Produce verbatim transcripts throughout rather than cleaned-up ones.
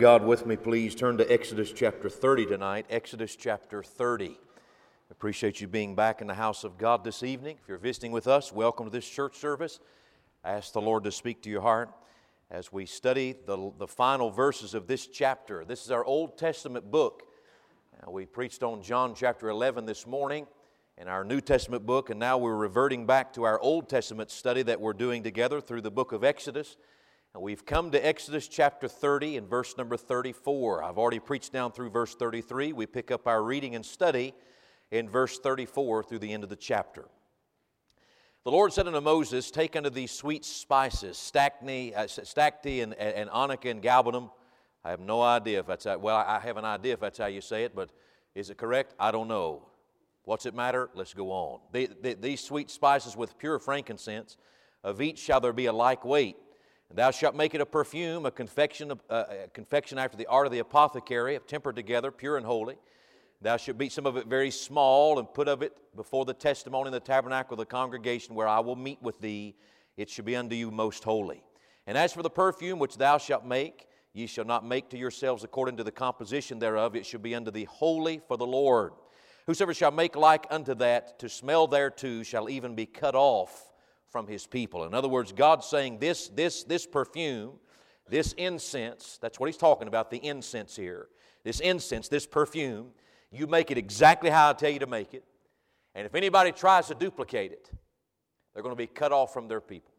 God with me, please turn to Exodus chapter thirty tonight. Exodus chapter thirty. Appreciate you being back in the house of God this evening. If you're visiting with us, welcome to this church service. I ask the Lord to speak to your heart as we study the, the final verses of this chapter. This is our Old Testament book. Uh, we preached on John chapter eleven this morning in our New Testament book, and now we're reverting back to our Old Testament study that we're doing together through the book of Exodus. And we've come to Exodus chapter thirty and verse number thirty-four. I've already preached down through verse thirty-three. We pick up our reading and study in verse thirty-four through the end of the chapter. The Lord said unto Moses, Take unto thee sweet spices, stacte, uh, stacte and, and onycha and galbanum. I have no idea if that's, how, well, I have an idea if that's how you say it, but is it correct? I don't know. What's it matter? Let's go on. The, the, these sweet spices with pure frankincense, of each shall there be a like weight. And thou shalt make it a perfume, a confection, uh, a confection after the art of the apothecary, tempered together, pure and holy. Thou shalt beat some of it very small, and put of it before the testimony in the tabernacle of the congregation, where I will meet with thee. It shall be unto you most holy. And as for the perfume which thou shalt make, ye shall not make to yourselves according to the composition thereof. It shall be unto thee holy for the Lord. Whosoever shall make like unto that, to smell thereto, shall even be cut off from his people. In other words, God's saying this, this, this perfume, this incense, that's what He's talking about, the incense here. This incense, this perfume, you make it exactly how I tell you to make it. And if anybody tries to duplicate it, they're going to be cut off from their people.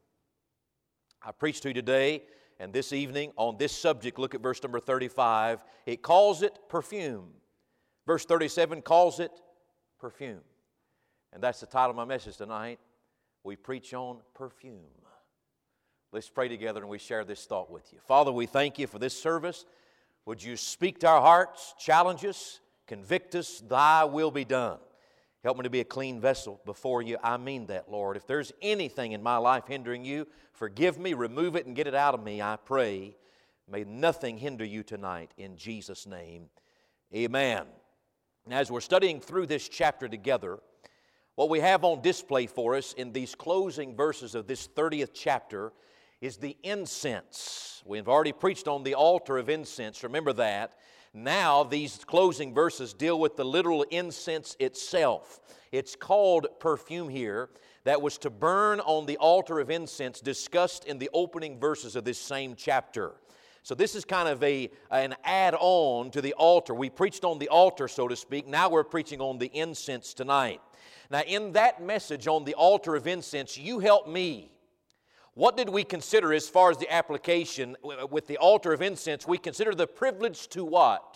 I preached to you today and this evening on this subject. Look at verse number thirty-five. It calls it perfume. Verse thirty-seven calls it perfume. And that's the title of my message tonight. We preach on perfume. Let's pray together and we share this thought with you. Father, we thank you for this service. Would you speak to our hearts, challenge us, convict us, thy will be done. Help me to be a clean vessel before you. I mean that, Lord. If there's anything in my life hindering you, forgive me, remove it, and get it out of me, I pray. May nothing hinder you tonight in Jesus' name. Amen. And as we're studying through this chapter together, what we have on display for us in these closing verses of this thirtieth chapter is the incense. We've already preached on the altar of incense. Remember that. Now these closing verses deal with the literal incense itself. It's called perfume here, that was to burn on the altar of incense discussed in the opening verses of this same chapter. So this is kind of a an add-on to the altar. We preached on the altar, so to speak. Now we're preaching on the incense tonight. Now, in that message on the altar of incense, you help me. What did we consider as far as the application with the altar of incense? We consider the privilege to what?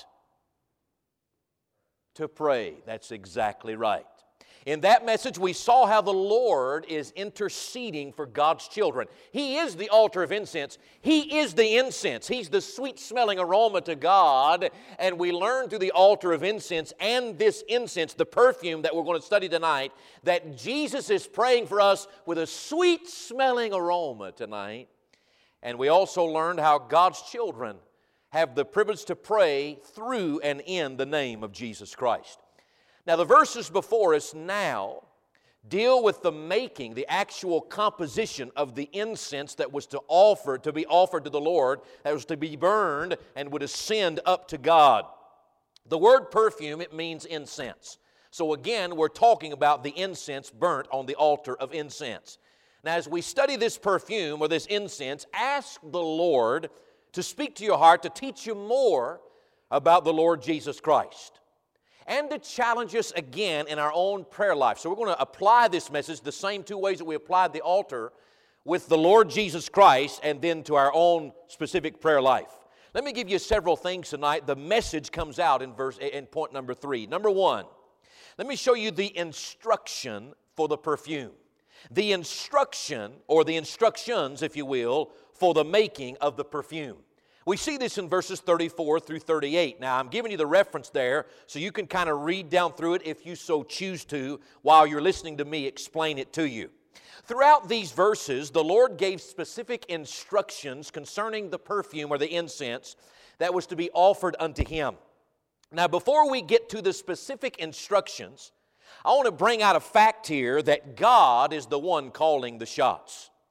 To pray. That's exactly right. In that message, we saw how the Lord is interceding for God's children. He is the altar of incense. He is the incense. He's the sweet-smelling aroma to God. And we learned through the altar of incense and this incense, the perfume that we're going to study tonight, that Jesus is praying for us with a sweet-smelling aroma tonight. And we also learned how God's children have the privilege to pray through and in the name of Jesus Christ. Now, the verses before us now deal with the making, the actual composition of the incense that was to offer, to be offered to the Lord, that was to be burned and would ascend up to God. The word perfume, it means incense. So again, we're talking about the incense burnt on the altar of incense. Now, as we study this perfume or this incense, ask the Lord to speak to your heart, to teach you more about the Lord Jesus Christ, and to challenge us again in our own prayer life. So we're going to apply this message the same two ways that we applied the altar with the Lord Jesus Christ and then to our own specific prayer life. Let me give you several things tonight. The message comes out in verse in point number three. Number one, let me show you the instruction for the perfume. The instruction, or the instructions, if you will, for the making of the perfume. We see this in verses thirty-four through thirty-eight. Now, I'm giving you the reference there so you can kind of read down through it if you so choose to while you're listening to me explain it to you. Throughout these verses, the Lord gave specific instructions concerning the perfume or the incense that was to be offered unto Him. Now, before we get to the specific instructions, I want to bring out a fact here that God is the one calling the shots.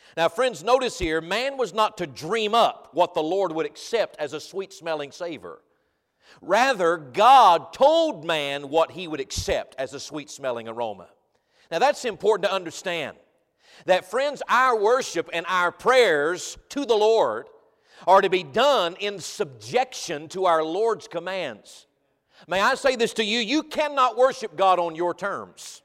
Now, friends, notice here, man was not to dream up what the Lord would accept as a sweet-smelling savor. Rather, God told man what He would accept as a sweet-smelling aroma. Now, that's important to understand. That, friends, our worship and our prayers to the Lord are to be done in subjection to our Lord's commands. May I say this to you? You cannot worship God on your terms.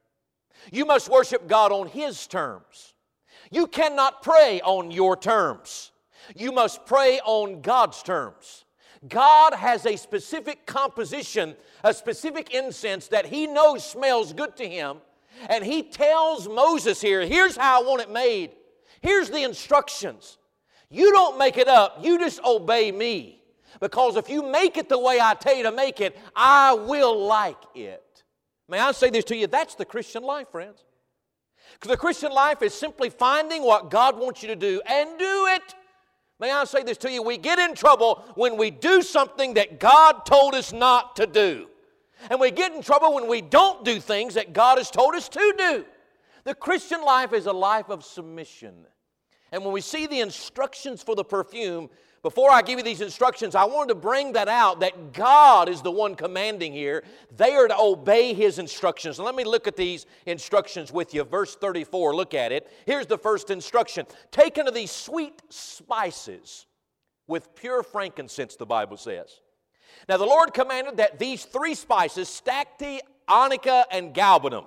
You must worship God on His terms. You cannot pray on your terms. You must pray on God's terms. God has a specific composition, a specific incense that He knows smells good to Him. And He tells Moses here, here's how I want it made. Here's the instructions. You don't make it up. You just obey me. Because if you make it the way I tell you to make it, I will like it. May I say this to you? That's the Christian life, friends. Because the Christian life is simply finding what God wants you to do and do it. May I say this to you? We get in trouble when we do something that God told us not to do. And we get in trouble when we don't do things that God has told us to do. The Christian life is a life of submission. And when we see the instructions for the perfume, before I give you these instructions, I wanted to bring that out, that God is the one commanding here. They are to obey His instructions. And let me look at these instructions with you. Verse thirty-four, look at it. Here's the first instruction. Take unto these sweet spices with pure frankincense, the Bible says. Now the Lord commanded that these three spices, stacte, onycha, and galbanum,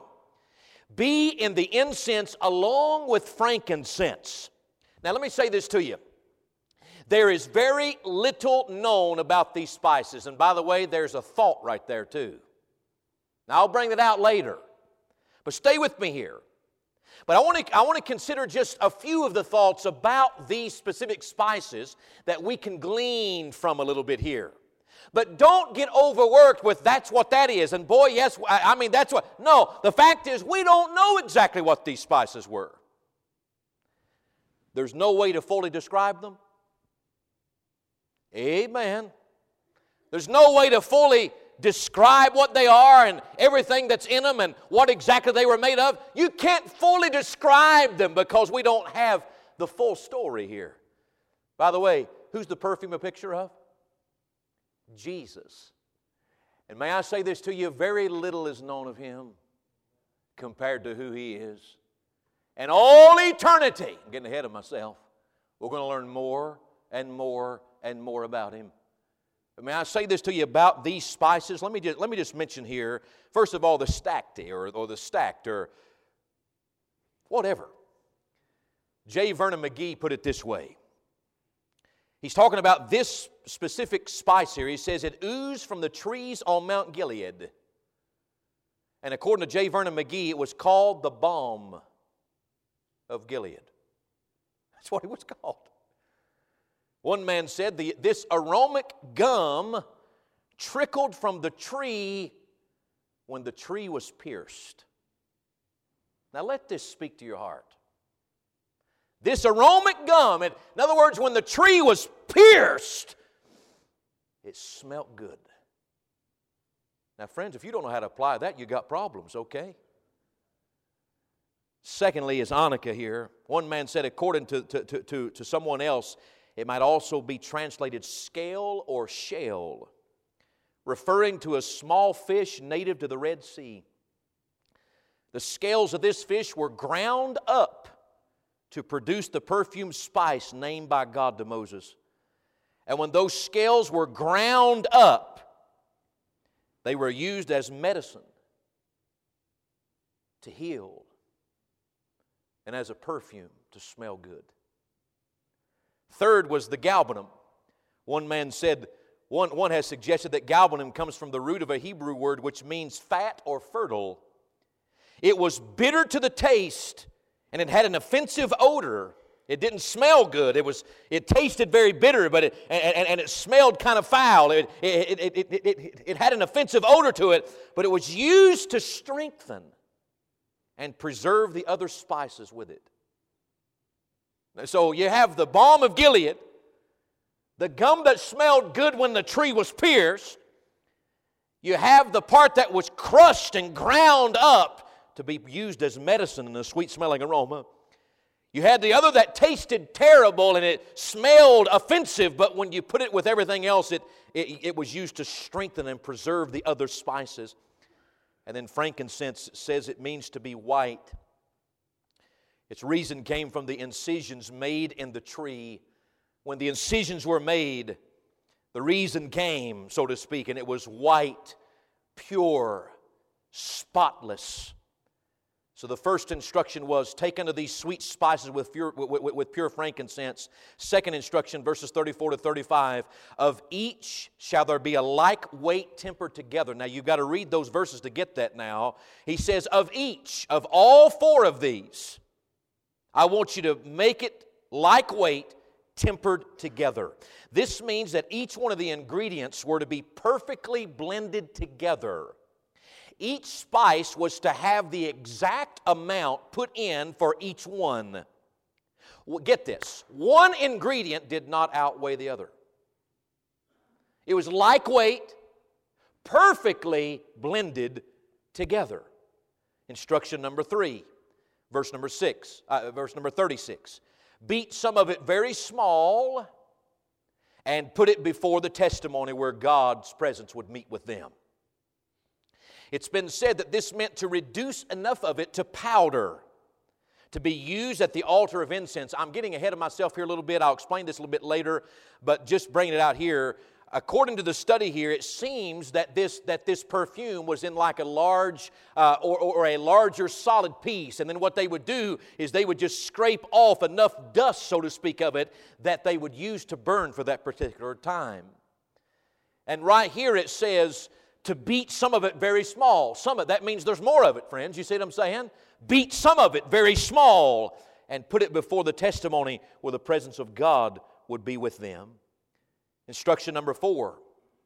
be in the incense along with frankincense. Now let me say this to you. There is very little known about these spices. And by the way, there's a thought right there too. Now I'll bring that out later. But stay with me here. But I want to I want to consider just a few of the thoughts about these specific spices that we can glean from a little bit here. But don't get overworked with that's what that is. And boy, yes, I mean that's what. No, the fact is we don't know exactly what these spices were. There's no way to fully describe them. Amen. There's no way to fully describe what they are and everything that's in them and what exactly they were made of. You can't fully describe them because we don't have the full story here. By the way, who's the perfume a picture of? Jesus. And may I say this to you, very little is known of Him compared to who He is. And all eternity, I'm getting ahead of myself, we're going to learn more and more and more about Him. But may I say this to you about these spices? Let me just, let me just mention here, first of all, the stacte or, or the stacked or whatever. J. Vernon McGee put it this way. He's talking about this specific spice here. He says it oozed from the trees on Mount Gilead. And according to J. Vernon McGee, it was called the balm of Gilead. That's what it was called. One man said, the, this aromatic gum trickled from the tree when the tree was pierced. Now let this speak to your heart. This aromatic gum, in other words, when the tree was pierced, it smelt good. Now, friends, if you don't know how to apply that, you got problems, okay? Secondly is onycha here. One man said, according to, to, to, to, to someone else, it might also be translated scale or shell, referring to a small fish native to the Red Sea. The scales of this fish were ground up to produce the perfume spice named by God to Moses. And when those scales were ground up, they were used as medicine to heal and as a perfume to smell good. Third was the galbanum. One man said, one, one has suggested that galbanum comes from the root of a Hebrew word which means fat or fertile. It was bitter to the taste and it had an offensive odor. It didn't smell good. It was. It tasted very bitter, but it and, and it smelled kind of foul. It, it, it, it, it, it, it had an offensive odor to it, but it was used to strengthen and preserve the other spices with it. So you have the balm of Gilead, the gum that smelled good when the tree was pierced. You have the part that was crushed and ground up to be used as medicine in a sweet-smelling aroma. You had the other that tasted terrible and it smelled offensive, but when you put it with everything else, it, it, it was used to strengthen and preserve the other spices. And then frankincense says it means to be white. Its reason came from the incisions made in the tree. When the incisions were made, the reason came, so to speak, and it was white, pure, spotless. So the first instruction was, take unto these sweet spices with pure, with, with, with pure frankincense. Second instruction, verses thirty-four to thirty-five, of each shall there be a like weight tempered together. Now you've got to read those verses to get that now. He says, of each, of all four of these, I want you to make it like weight tempered together. This means that each one of the ingredients were to be perfectly blended together. Each spice was to have the exact amount put in for each one. Well, get this. One ingredient did not outweigh the other. It was like weight, perfectly blended together. Instruction number three, verse number six, uh, verse number thirty-six. Beat some of it very small and put it before the testimony where God's presence would meet with them. It's been said that this meant to reduce enough of it to powder, to be used at the altar of incense. I'm getting ahead of myself here a little bit. I'll explain this a little bit later, but just bringing it out here. According to the study here, it seems that this, that this perfume was in like a large uh, or, or a larger solid piece. And then what they would do is they would just scrape off enough dust, so to speak, of it that they would use to burn for that particular time. And right here it says to beat some of it very small. Some of it, that means there's more of it, friends. You see what I'm saying? Beat some of it very small and put it before the testimony where the presence of God would be with them. Instruction number four,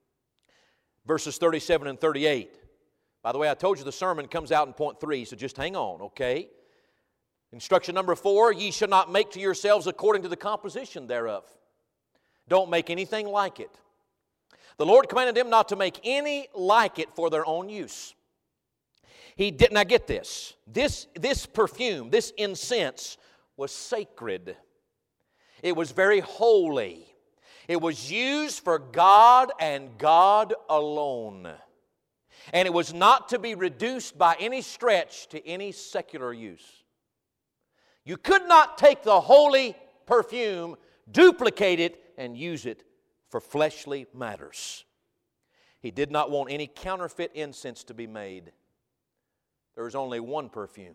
verses thirty-seven and thirty-eight. By the way, I told you the sermon comes out in point three, so just hang on, okay? Instruction number four, ye shall not make to yourselves according to the composition thereof. Don't make anything like it. The Lord commanded them not to make any like it for their own use. He did not get this. This, this perfume, this incense was sacred. It was very holy. It was used for God and God alone. And it was not to be reduced by any stretch to any secular use. You could not take the holy perfume, duplicate it, and use it for fleshly matters. He did not want any counterfeit incense to be made. There was only one perfume.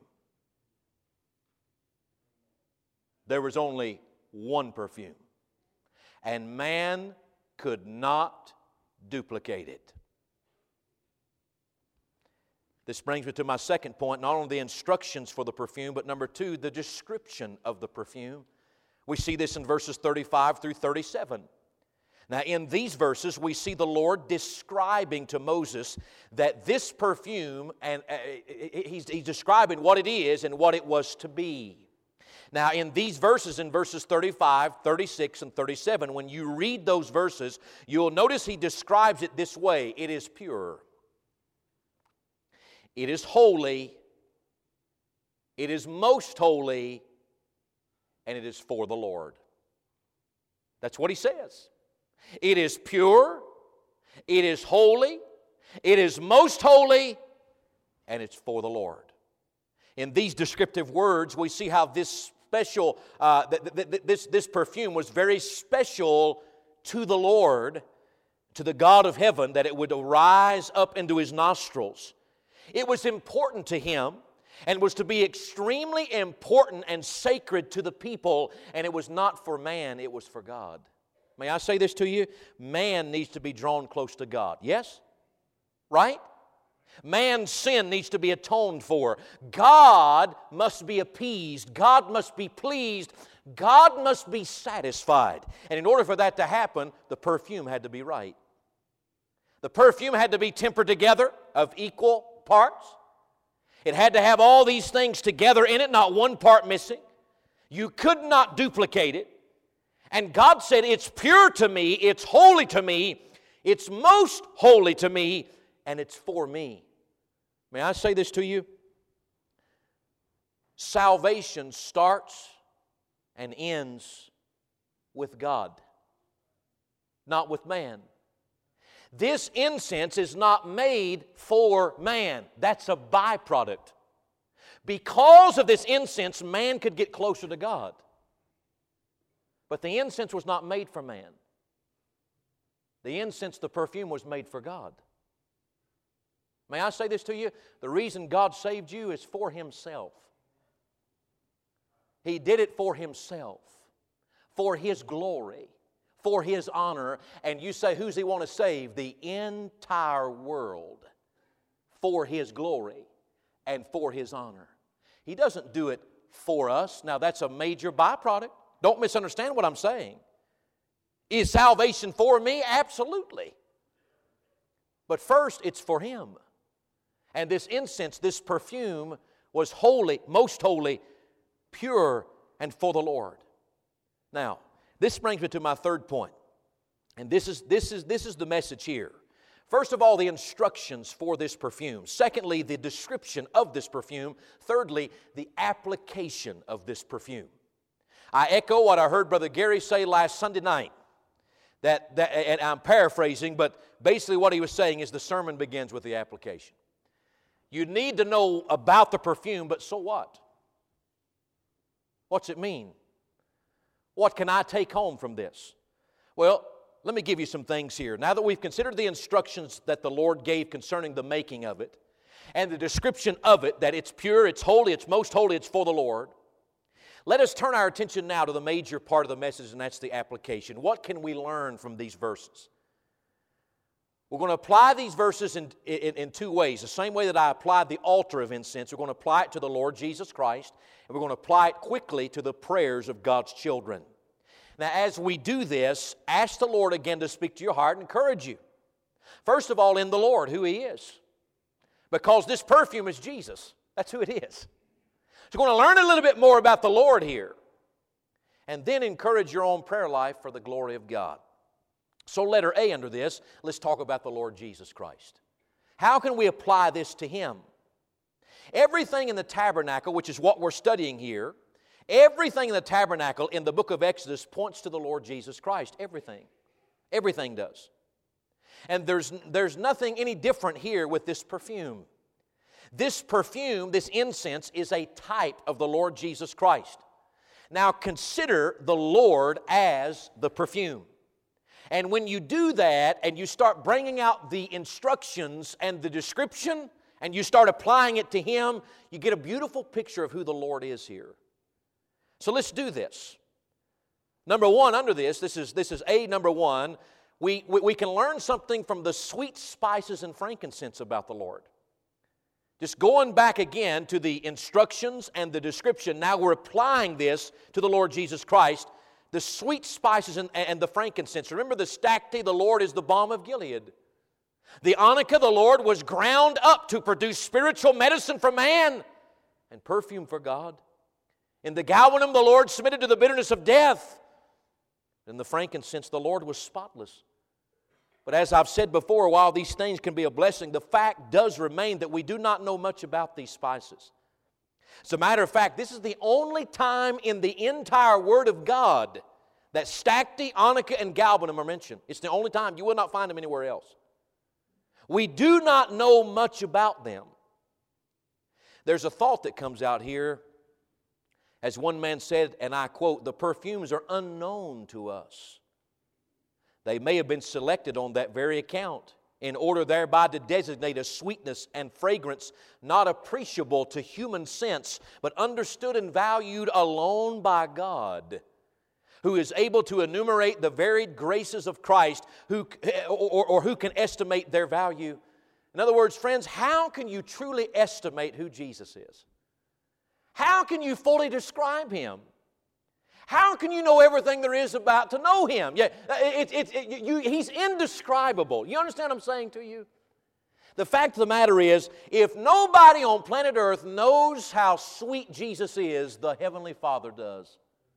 There was only one perfume. And man could not duplicate it. This brings me to my second point, not only the instructions for the perfume, but number two, the description of the perfume. We see this in verses thirty-five through thirty-seven. Now, in these verses, we see the Lord describing to Moses that this perfume, and uh, he's, he's describing what it is and what it was to be. Now, in these verses, in verses thirty-five, thirty-six, and thirty-seven, when you read those verses, you'll notice he describes it this way. It is pure. It is holy. It is most holy. And it is for the Lord. That's what he says. It is pure. It is holy. It is most holy. And it's for the Lord. In these descriptive words, we see how this special, uh, th- th- th- this, this perfume was very special to the Lord, to the God of heaven, that it would rise up into His nostrils. It was important to Him and was to be extremely important and sacred to the people, and it was not for man, it was for God. May I say this to you? Man needs to be drawn close to God. Yes? Right? Man's sin needs to be atoned for. God must be appeased. God must be pleased. God must be satisfied. And in order for that to happen, the perfume had to be right. The perfume had to be tempered together of equal parts. It had to have all these things together in it, not one part missing. You could not duplicate it. And God said, it's pure to me, it's holy to me, it's most holy to me, and it's for me. May I say this to you? Salvation starts and ends with God, not with man. This incense is not made for man. That's a byproduct. Because of this incense, man could get closer to God. But the incense was not made for man. The incense, the perfume, was made for God. May I say this to you? The reason God saved you is for Himself. He did it for Himself, for His glory, for His honor. And you say, who's He want to save? The entire world, for His glory and for His honor. He doesn't do it for us. Now, that's a major byproduct. Don't misunderstand what I'm saying. Is salvation for me? Absolutely. But first, it's for Him. And this incense, this perfume, was holy, most holy, pure, and for the Lord. Now, this brings me to my third point. And this is, this is, this is the message here. First of all, the instructions for this perfume. Secondly, the description of this perfume. Thirdly, the application of this perfume. I echo what I heard Brother Gary say last Sunday night. That, that, and I'm paraphrasing, but basically what he was saying is the sermon begins with the application. You need to know about the perfume, but so what? What's it mean? What can I take home from this? Well, let me give you some things here. Now that we've considered the instructions that the Lord gave concerning the making of it, and the description of it, that it's pure, it's holy, it's most holy, it's for the Lord, let us turn our attention now to the major part of the message, and that's the application. What can we learn from these verses? We're going to apply these verses in, in, in two ways. The same way that I applied the altar of incense, we're going to apply it to the Lord Jesus Christ, and we're going to apply it quickly to the prayers of God's children. Now, as we do this, ask the Lord again to speak to your heart and encourage you. First of all, in the Lord, who He is. Because this perfume is Jesus. That's who it is. So we're going to learn a little bit more about the Lord here. And then encourage your own prayer life for the glory of God. So letter A under this, let's talk about the Lord Jesus Christ. How can we apply this to Him? Everything in the tabernacle, which is what we're studying here, everything in the tabernacle in the book of Exodus points to the Lord Jesus Christ. Everything. Everything does. And there's, there's nothing any different here with this perfume. This perfume, this incense, is a type of the Lord Jesus Christ. Now consider the Lord as the perfume. And when you do that and you start bringing out the instructions and the description and you start applying it to Him, you get a beautiful picture of who the Lord is here. So let's do this. Number one under this, this is, this is A number one, we, we, we can learn something from the sweet spices and frankincense about the Lord. Just going back again to the instructions and the description, now we're applying this to the Lord Jesus Christ. The sweet spices and, and the frankincense. Remember the stacte, the Lord is the balm of Gilead. The onycha, the Lord, was ground up to produce spiritual medicine for man and perfume for God. In the galbanum, the Lord submitted to the bitterness of death. In the frankincense, the Lord was spotless. But as I've said before, while these things can be a blessing, the fact does remain that we do not know much about these spices. As a matter of fact, this is the only time in the entire Word of God that stacte, onycha, and galbanum are mentioned. It's the only time. You will not find them anywhere else. We do not know much about them. There's a thought that comes out here. As one man said, and I quote, "The perfumes are unknown to us. They may have been selected on that very account, in order thereby to designate a sweetness and fragrance not appreciable to human sense, but understood and valued alone by God, who is able to enumerate the varied graces of Christ, who, or, or who can estimate their value." In other words, friends, how can you truly estimate who Jesus is? How can you fully describe Him? How can you know everything there is about to know Him? Yeah, it, it, it, you, He's indescribable. You understand what I'm saying to you? The fact of the matter is, if nobody on planet Earth knows how sweet Jesus is, the Heavenly Father does.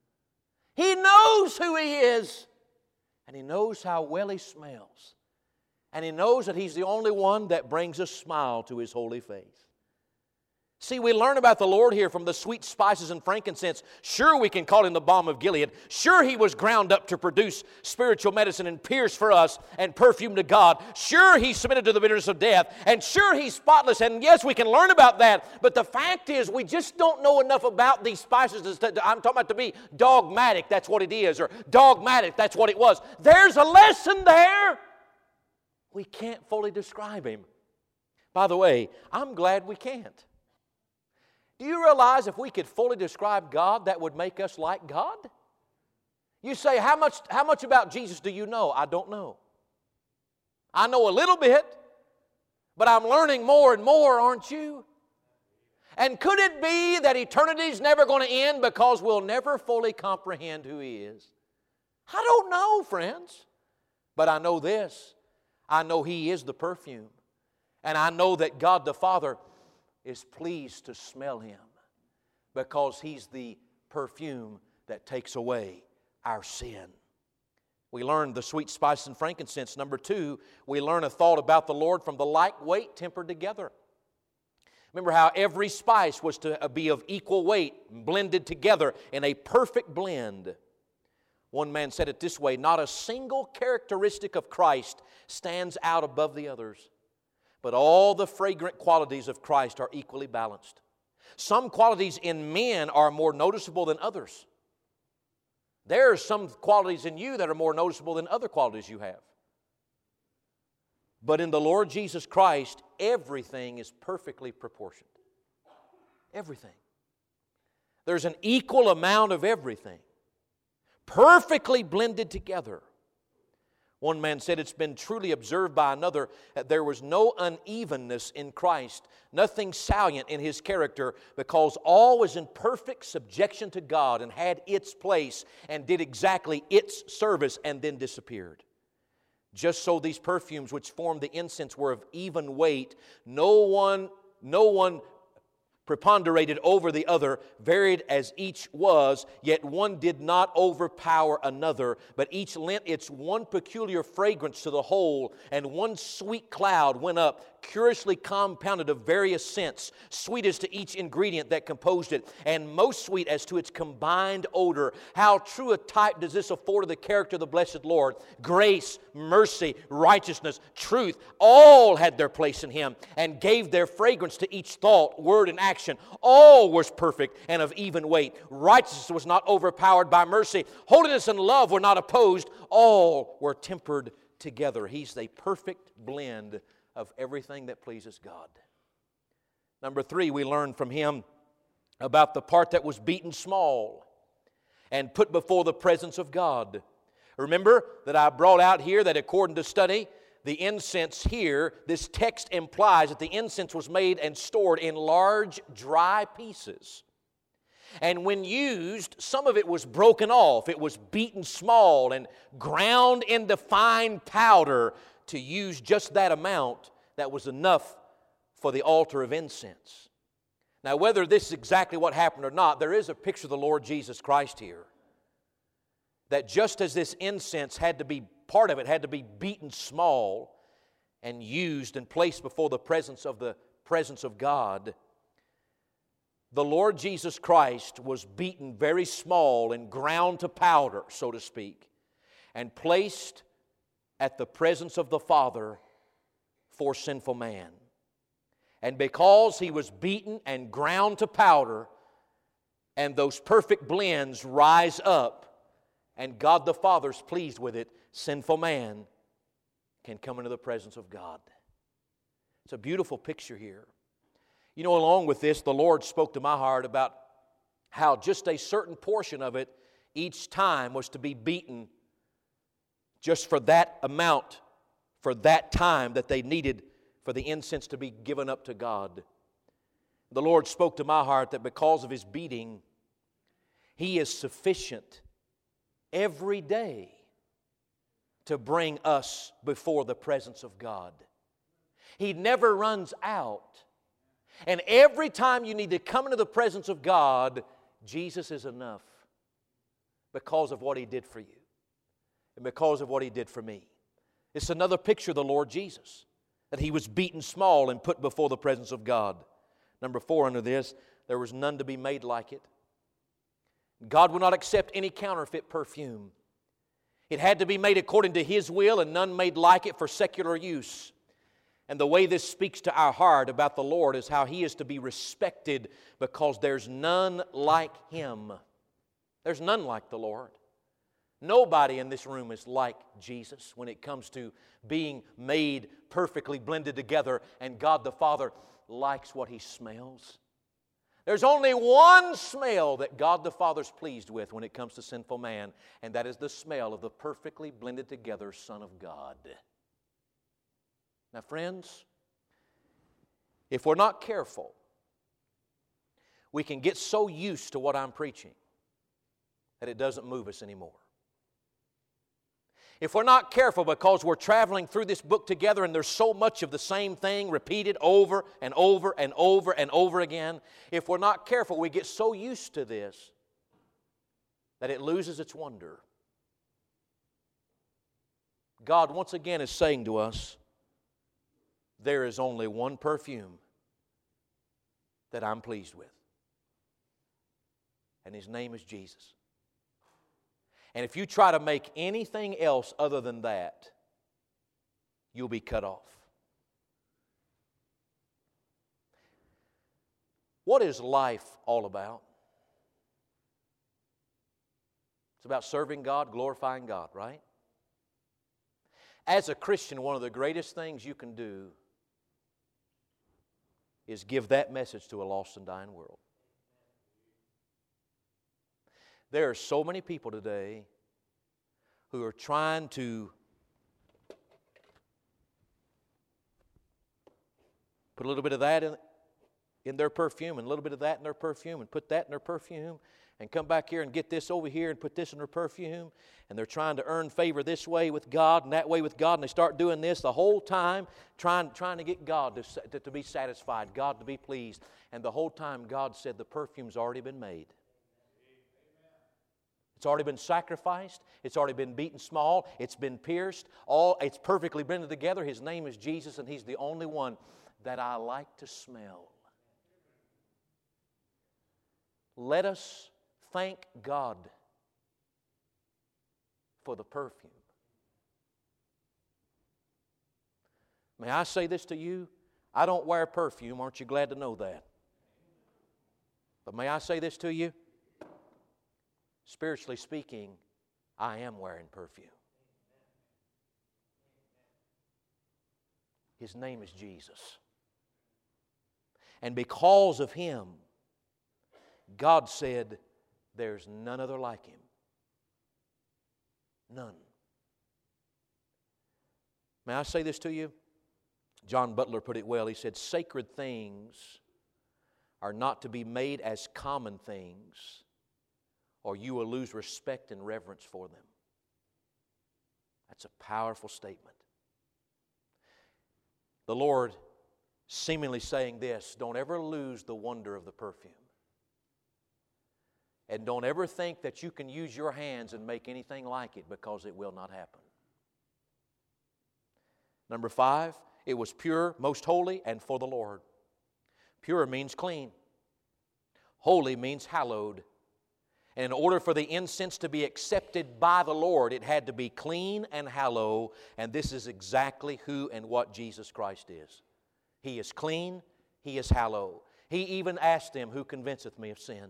He knows who He is, and He knows how well He smells. And He knows that He's the only one that brings a smile to His holy face. See, we learn about the Lord here from the sweet spices and frankincense. Sure, we can call Him the balm of Gilead. Sure, He was ground up to produce spiritual medicine and pierced for us and perfume to God. Sure, He submitted to the bitterness of death. And sure, He's spotless. And yes, we can learn about that. But the fact is, we just don't know enough about these spices. I'm talking about to be dogmatic, that's what it is. Or dogmatic, that's what it was. There's a lesson there. We can't fully describe Him. By the way, I'm glad we can't. Do you realize if we could fully describe God, that would make us like God? You say, how much, how much about Jesus do you know? I don't know. I know a little bit, but I'm learning more and more, aren't you? And could it be that eternity's never going to end because we'll never fully comprehend who He is? I don't know, friends. But I know this. I know He is the perfume. And I know that God the Father is pleased to smell Him because He's the perfume that takes away our sin. We learn the sweet spice and frankincense. Number two, we learn a thought about the Lord from the like weight tempered together. Remember how every spice was to be of equal weight, blended together in a perfect blend. One man said it this way, not a single characteristic of Christ stands out above the others, but all the fragrant qualities of Christ are equally balanced. Some qualities in men are more noticeable than others. There are some qualities in you that are more noticeable than other qualities you have. But in the Lord Jesus Christ, everything is perfectly proportioned. Everything. There's an equal amount of everything, perfectly blended together. One man said it's been truly observed by another that there was no unevenness in Christ, nothing salient in His character, because all was in perfect subjection to God and had its place and did exactly its service and then disappeared. Just so these perfumes which formed the incense were of even weight, no one, no one preponderated over the other, varied as each was, yet one did not overpower another, but each lent its one peculiar fragrance to the whole, and one sweet cloud went up, curiously compounded of various scents, sweetest to each ingredient that composed it, and most sweet as to its combined odor. How true a type does this afford of the character of the blessed Lord! Grace, mercy, righteousness, truth, all had their place in Him, and gave their fragrance to each thought, word, and action. All was perfect and of even weight. Righteousness was not overpowered by mercy. Holiness and love were not opposed. All were tempered together. He's the perfect blend of everything that pleases God. Number three, we learn from Him about the part that was beaten small and put before the presence of God. Remember that I brought out here that according to study, the incense here, this text implies that the incense was made and stored in large, dry pieces. And when used, some of it was broken off. It was beaten small and ground into fine powder to use just that amount that was enough for the altar of incense. Now, whether this is exactly what happened or not, there is a picture of the Lord Jesus Christ here. That just as this incense had to be, part of it had to be beaten small and used and placed before the presence of the presence of God, the Lord Jesus Christ was beaten very small and ground to powder, so to speak, and placed at the presence of the Father for sinful man. And because He was beaten and ground to powder, and those perfect blends rise up, and God the Father's pleased with it, sinful man can come into the presence of God. It's a beautiful picture here. You know, along with this, the Lord spoke to my heart about how just a certain portion of it each time was to be beaten just for that amount, for that time that they needed for the incense to be given up to God. The Lord spoke to my heart that because of His beating, He is sufficient every day to bring us before the presence of God. He never runs out. And every time you need to come into the presence of God, Jesus is enough because of what He did for you and because of what He did for me. It's another picture of the Lord Jesus, that He was beaten small and put before the presence of God. Number four under this, there was none to be made like it. God will not accept any counterfeit perfume. It had to be made according to His will, and none made like it for secular use. And the way this speaks to our heart about the Lord is how He is to be respected, because there's none like Him. There's none like the Lord. Nobody in this room is like Jesus when it comes to being made perfectly blended together, and God the Father likes what He smells. There's only one smell that God the Father's pleased with when it comes to sinful man, and that is the smell of the perfectly blended together Son of God. Now, friends, if we're not careful, we can get so used to what I'm preaching that it doesn't move us anymore. If we're not careful, because we're traveling through this book together and there's so much of the same thing repeated over and over and over and over again, if we're not careful, we get so used to this that it loses its wonder. God once again is saying to us, there is only one perfume that I'm pleased with, and His name is Jesus. And if you try to make anything else other than that, you'll be cut off. What is life all about? It's about serving God, glorifying God, right? As a Christian, one of the greatest things you can do is give that message to a lost and dying world. There are so many people today who are trying to put a little bit of that in, in their perfume and a little bit of that in their perfume and put that in their perfume and come back here and get this over here and put this in their perfume, and they're trying to earn favor this way with God and that way with God, and they start doing this the whole time, trying, trying to get God to, to, to be satisfied, God to be pleased, and the whole time God said the perfume's already been made. It's already been sacrificed. It's already been beaten small. It's been pierced. All it's perfectly blended together. His name is Jesus, and He's the only one that I like to smell. Let us thank God for the perfume. May I say this to you? I don't wear perfume. Aren't you glad to know that? But may I say this to you? Spiritually speaking, I am wearing perfume. His name is Jesus. And because of Him, God said, there's none other like Him. None. May I say this to you? John Butler put it well. He said, sacred things are not to be made as common things, or you will lose respect and reverence for them. That's a powerful statement. The Lord seemingly saying this, don't ever lose the wonder of the perfume. And don't ever think that you can use your hands and make anything like it, because it will not happen. Number five, it was pure, most holy, and for the Lord. Pure means clean. Holy means hallowed. And in order for the incense to be accepted by the Lord, it had to be clean and hallowed. And this is exactly who and what Jesus Christ is. He is clean. He is hallowed. He even asked them, who convinceth me of sin?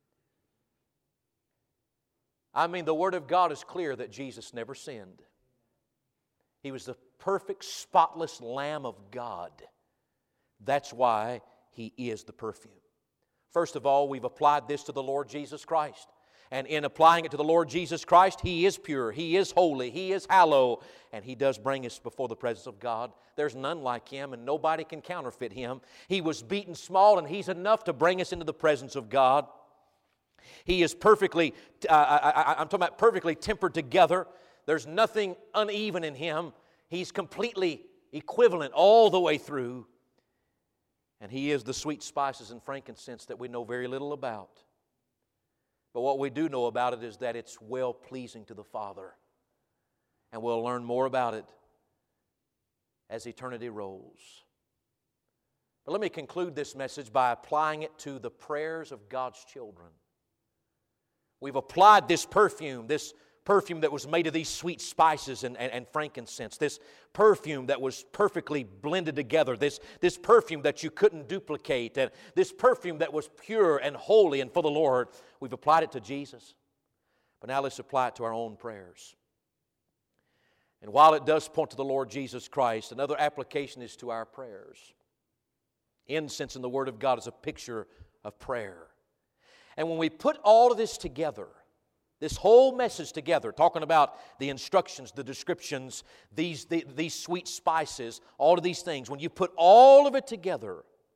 I mean, the Word of God is clear that Jesus never sinned. He was the perfect, spotless Lamb of God. That's why He is the perfume. First of all, we've applied this to the Lord Jesus Christ. And in applying it to the Lord Jesus Christ, He is pure, He is holy, He is hallowed, and He does bring us before the presence of God. There's none like Him, and nobody can counterfeit Him. He was beaten small, and He's enough to bring us into the presence of God. He is perfectly, uh, I, I, I'm talking about perfectly tempered together. There's nothing uneven in Him. He's completely equivalent all the way through. And He is the sweet spices and frankincense that we know very little about. But what we do know about it is that it's well-pleasing to the Father. And we'll learn more about it as eternity rolls. But let me conclude this message by applying it to the prayers of God's children. We've applied this perfume, this perfume that was made of these sweet spices and, and, and frankincense, this perfume that was perfectly blended together, this, this perfume that you couldn't duplicate, and this perfume that was pure and holy and for the Lord. We've applied it to Jesus. But now let's apply it to our own prayers. And while it does point to the Lord Jesus Christ, another application is to our prayers. Incense in the Word of God is a picture of prayer. And when we put all of this together, this whole message together, talking about the instructions, the descriptions, these, the, these sweet spices, all of these things, when you put all of it together,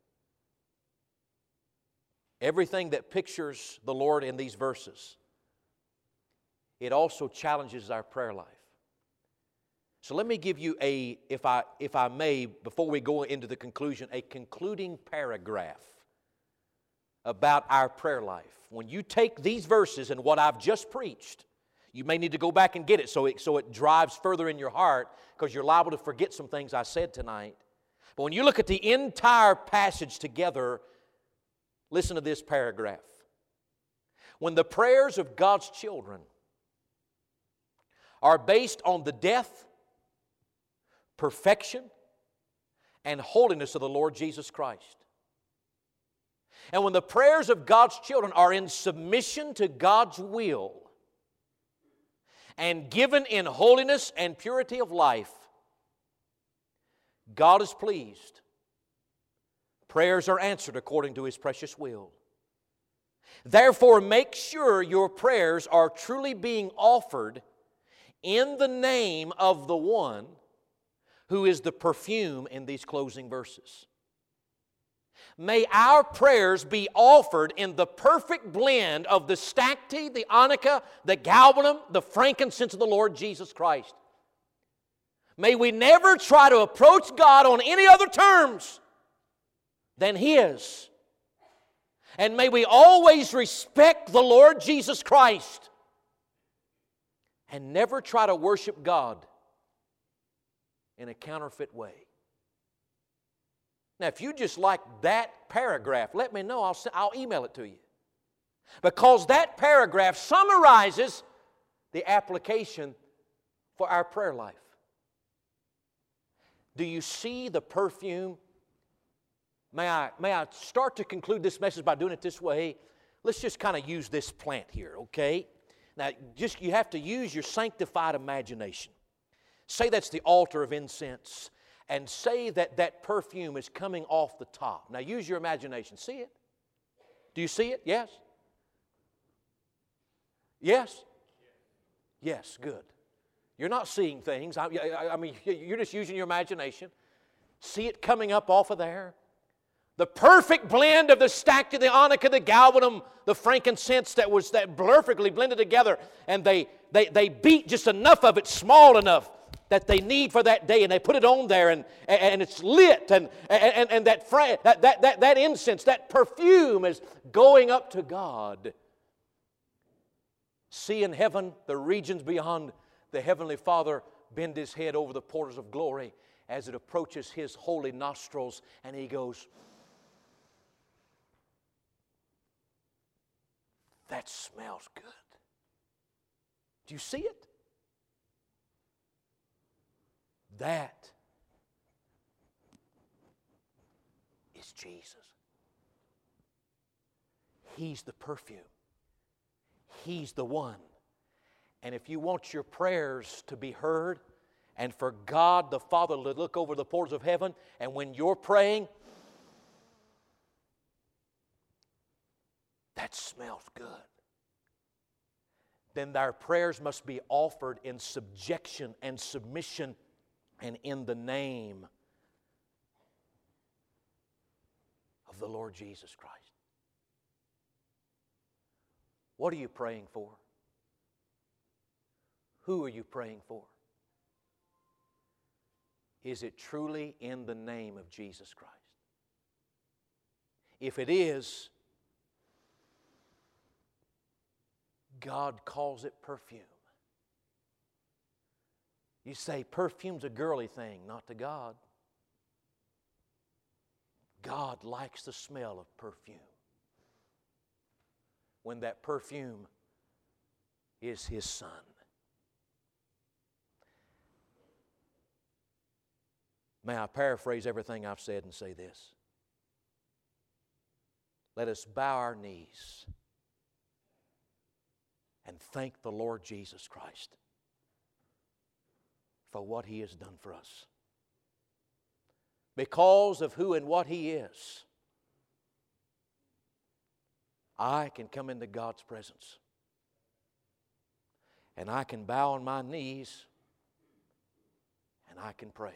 everything that pictures the Lord in these verses, it also challenges our prayer life. So let me give you a, if I, if I may, before we go into the conclusion, a concluding paragraph about our prayer life. When you take these verses and what I've just preached, you may need to go back and get it so it, so it drives further in your heart, because you're liable to forget some things I said tonight. But when you look at the entire passage together, listen to this paragraph. When the prayers of God's children are based on the death, perfection, and holiness of the Lord Jesus Christ, and when the prayers of God's children are in submission to God's will and given in holiness and purity of life, God is pleased. Prayers are answered according to His precious will. Therefore, make sure your prayers are truly being offered in the name of the one who is the perfume in these closing verses. May our prayers be offered in the perfect blend of the stacte, the onycha, the galbanum, the frankincense of the Lord Jesus Christ. May we never try to approach God on any other terms than His. And may we always respect the Lord Jesus Christ and never try to worship God in a counterfeit way. Now, if you just like that paragraph, let me know. I'll, I'll email it to you. Because that paragraph summarizes the application for our prayer life. Do you see the perfume? May I, may I start to conclude this message by doing it this way? Let's just kind of use this plant here, okay? Now, just you have to use your sanctified imagination. Say that's the altar of incense, and say that that perfume is coming off the top. Now, use your imagination. See it? Do you see it? Yes? Yes? Yes, good. You're not seeing things. I, I, I mean, you're just using your imagination. See it coming up off of there? The perfect blend of the stacte, the onycha, the galbanum, the frankincense that was that perfectly blended together. And they, they, they beat just enough of it, small enough, that they need for that day, and they put it on there, and, and it's lit, and, and, and that, fra- that, that, that, that incense, that perfume is going up to God. See in heaven, the regions beyond, the Heavenly Father bend His head over the portals of glory as it approaches His holy nostrils, and He goes, that smells good. Do you see it? That is Jesus. He's the perfume. He's the one. And if you want your prayers to be heard, and for God the Father to look over the portals of heaven, and when you're praying, that smells good, then our prayers must be offered in subjection and submission and in the name of the Lord Jesus Christ. What are you praying for? Who are you praying for? Is it truly in the name of Jesus Christ? If it is, God calls it perfume. You say perfume's a girly thing, not to God. God likes the smell of perfume. When that perfume is His Son. May I paraphrase everything I've said and say this? Let us bow our knees and thank the Lord Jesus Christ for what He has done for us. Because of who and what He is, I can come into God's presence. And I can bow on my knees and I can pray.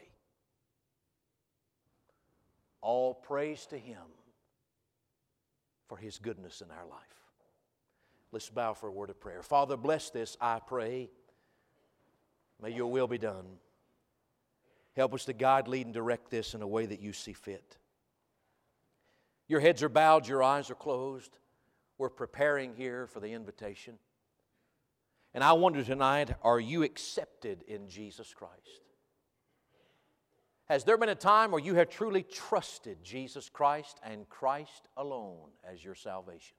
All praise to Him for His goodness in our life. Let's bow for a word of prayer. Father, bless this, I pray. May Your will be done. Help us to guide, lead, and direct this in a way that You see fit. Your heads are bowed, your eyes are closed. We're preparing here for the invitation. And I wonder tonight, are you accepted in Jesus Christ? Has there been a time where you have truly trusted Jesus Christ and Christ alone as your salvation?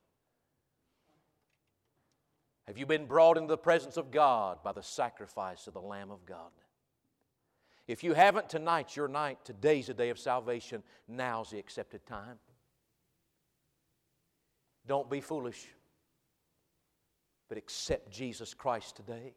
Have you been brought into the presence of God by the sacrifice of the Lamb of God? If you haven't, tonight's your night. Today's a day of salvation. Now's the accepted time. Don't be foolish, but accept Jesus Christ today.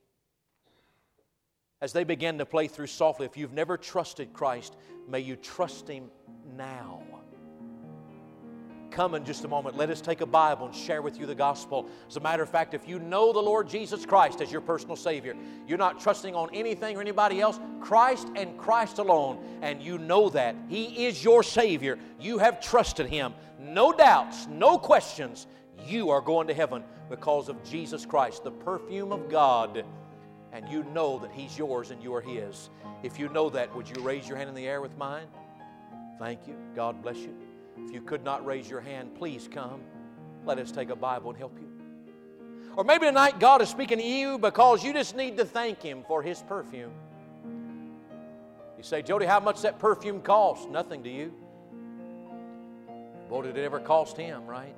As they begin to play through softly, if you've never trusted Christ, may you trust Him now. Come in just a moment. Let us take a Bible and share with you the gospel. As a matter of fact, if you know the Lord Jesus Christ as your personal Savior, you're not trusting on anything or anybody else, Christ and Christ alone, and you know that He is your Savior. You have trusted Him. No doubts, no questions. You are going to heaven because of Jesus Christ, the perfume of God, and you know that He's yours and you are His. If you know that, would you raise your hand in the air with mine? Thank you. God bless you. If you could not raise your hand, please come. Let us take a Bible and help you. Or maybe tonight God is speaking to you because you just need to thank Him for His perfume. You say, Jody, how much that perfume cost? Nothing to you. What did it ever cost Him, right?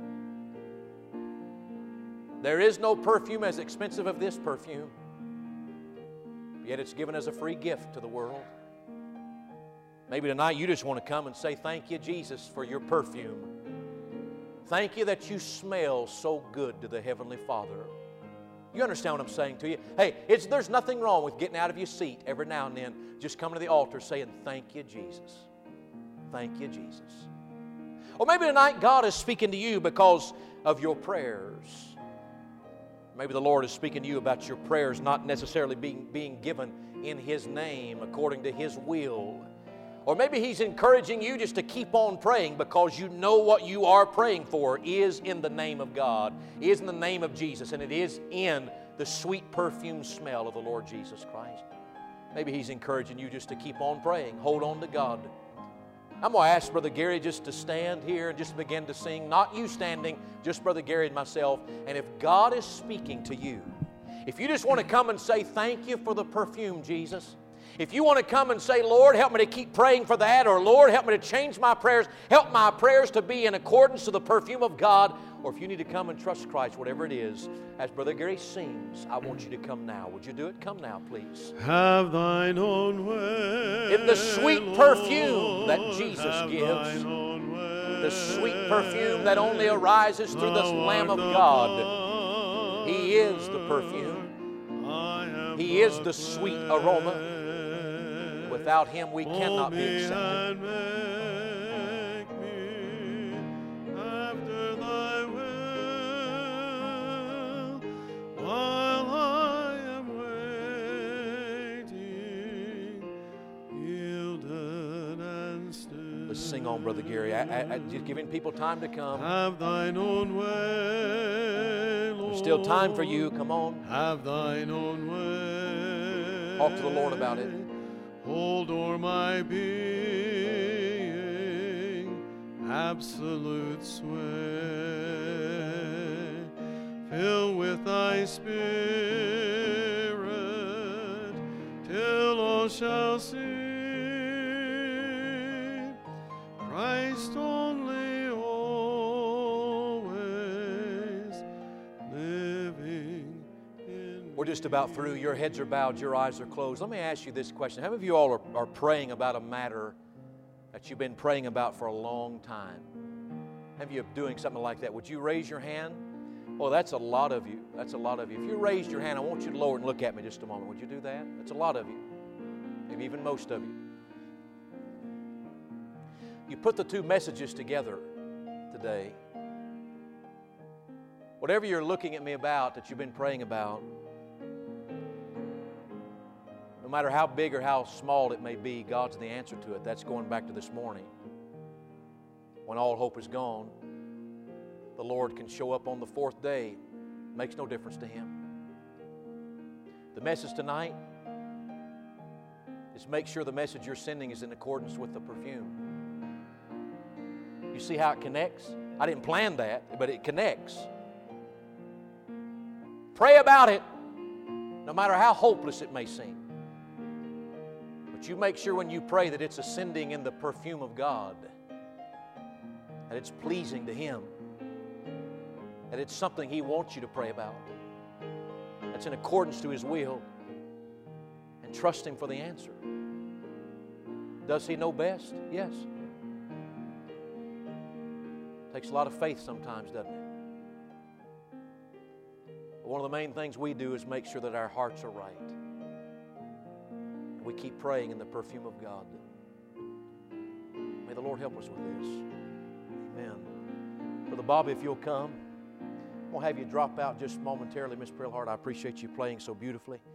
There is no perfume as expensive as this perfume. Yet it's given as a free gift to the world. Maybe tonight you just want to come and say, thank you, Jesus, for your perfume. Thank you that you smell so good to the Heavenly Father. You understand what I'm saying to you? Hey, it's, there's nothing wrong with getting out of your seat every now and then, just coming to the altar saying, thank you, Jesus. Thank you, Jesus. Or maybe tonight God is speaking to you because of your prayers. Maybe the Lord is speaking to you about your prayers not necessarily being, being given in His name according to His will. Or maybe He's encouraging you just to keep on praying because you know what you are praying for is in the name of God, is in the name of Jesus, and it is in the sweet perfume smell of the Lord Jesus Christ. Maybe He's encouraging you just to keep on praying. Hold on to God. I'm going to ask Brother Gary just to stand here and just begin to sing. Not you standing, just Brother Gary and myself. And if God is speaking to you, if you just want to come and say, thank you for the perfume, Jesus. If you want to come and say, Lord, help me to keep praying for that, or Lord, help me to change my prayers, help my prayers to be in accordance to the perfume of God, or if you need to come and trust Christ, whatever it is, as Brother Gary sings, I want you to come now. Would you do it? Come now, please. Have thine own way. In the sweet perfume that Jesus have gives, thine own way. the sweet perfume that only arises through the Lamb of God. He is the perfume. He is the sweet aroma. Without Him, we cannot be accepted. Make me after thy will, while I am waiting, yielded and still. Let's sing on, Brother Gary. I, I, I, just giving people time to come. Have thine own way, Lord. There's still time for you. Come on. Have thine own way. Talk to the Lord about it. Hold o'er my being, absolute sway. Fill with thy Spirit, till all shall see Christ all We're just about through. Your heads are bowed, your eyes are closed. Let me ask you this question. How many of you all are, are praying about a matter that you've been praying about for a long time? How many of you are doing something like that? Would you raise your hand? Oh, that's a lot of you. That's a lot of you. If you raised your hand, I want you to lower it and look at me just a moment. Would you do that? That's a lot of you. Maybe even most of you. You put the two messages together today. Whatever you're looking at me about that you've been praying about, no matter how big or how small it may be, God's the answer to it. That's going back to this morning. When all hope is gone, the Lord can show up on the fourth day. Makes no difference to Him. The message tonight is make sure the message you're sending is in accordance with the perfume. You see how it connects? I didn't plan that, but it connects. Pray about it, no matter how hopeless it may seem. But you make sure when you pray that it's ascending in the perfume of God, that it's pleasing to Him, that it's something He wants you to pray about, that's in accordance to His will, and trust Him for the answer. Does He know best? Yes. Takes a lot of faith sometimes, doesn't it? But one of the main things we do is make sure that our hearts are right. We keep praying in the perfume of God. May the Lord help us with this. Amen. Brother Bobby, if you'll come, I'm going to have you drop out just momentarily. Miss Pearlhart, I appreciate you playing so beautifully.